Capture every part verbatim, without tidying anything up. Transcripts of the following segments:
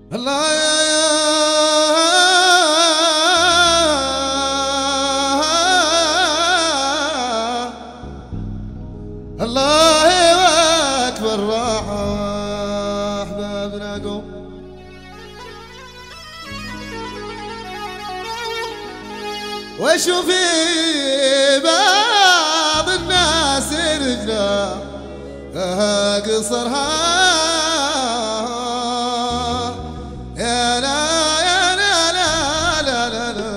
الله يا الله أكبر راحة أحبابنا قوم واشوف بعض الناس رجلا قصرها يا لا يا لا لا لا لا لا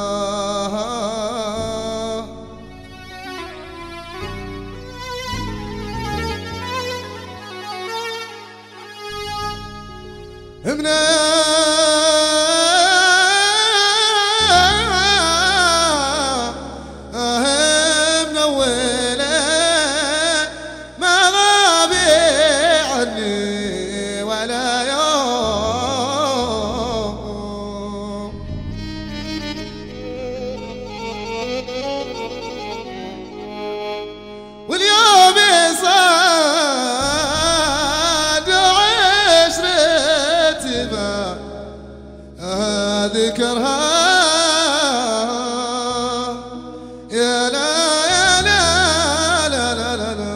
همنا واليوم صاد عشرة ما ذكرها يا لا يا لا لا لا لا لا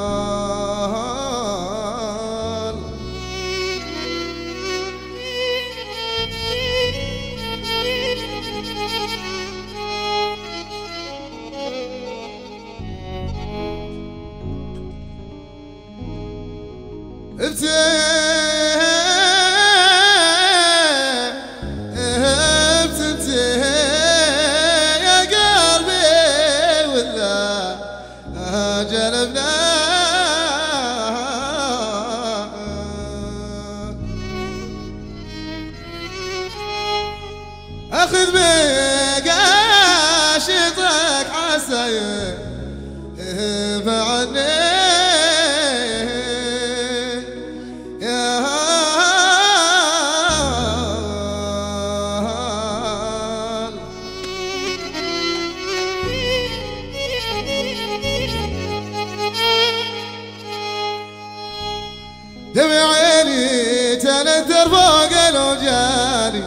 ابتهبت انت يا قلبي ولا جلبنا اخذ بقاشطك عسى فعني دمع عيني تنثر فوق الوجاني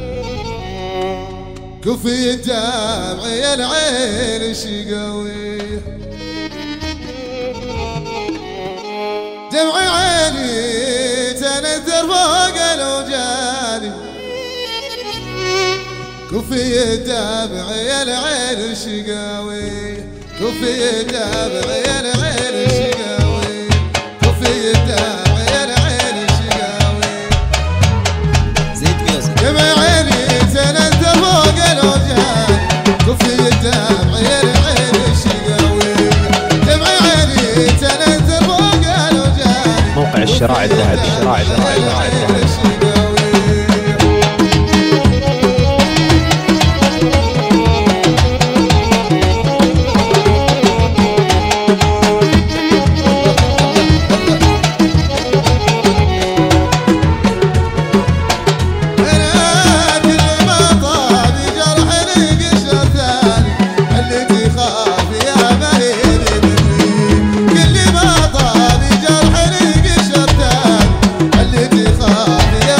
كفي الدمع يا العين شي قوي دمع عيني تنثر فوق الوجاني كفي الدمع يا العين شي قوي كفي الدمع يا العين شي قوي كفي الدمع دمع عيني تنثر فوق الوجهان كفي الدمع يا العين الشقاوي دمع عيني تنثر فوق الوجهان موقع الشراء الذهبي الشراء الذهبي كل ما طال جرح القشر تاني اللي تخاف يا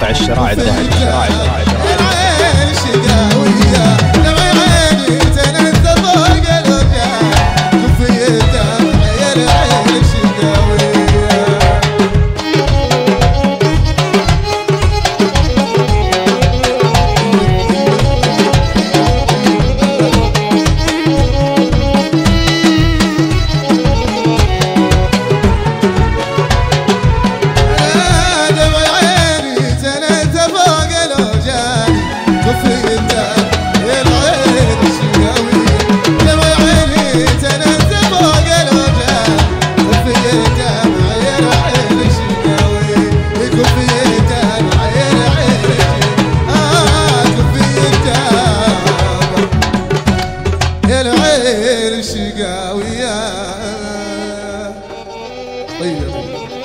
موقع الشراء الذهبي الشراء الذهبي. العين الشقاوية دمع عيني تنزل فوق الوجه كفي الدمع يا العين الشقاوية. العين الشقاوية طيب.